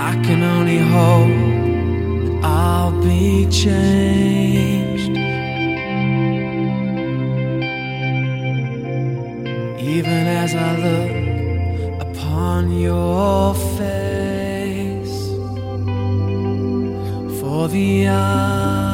I can only hope that I'll be changed. Even as I look upon your face, for the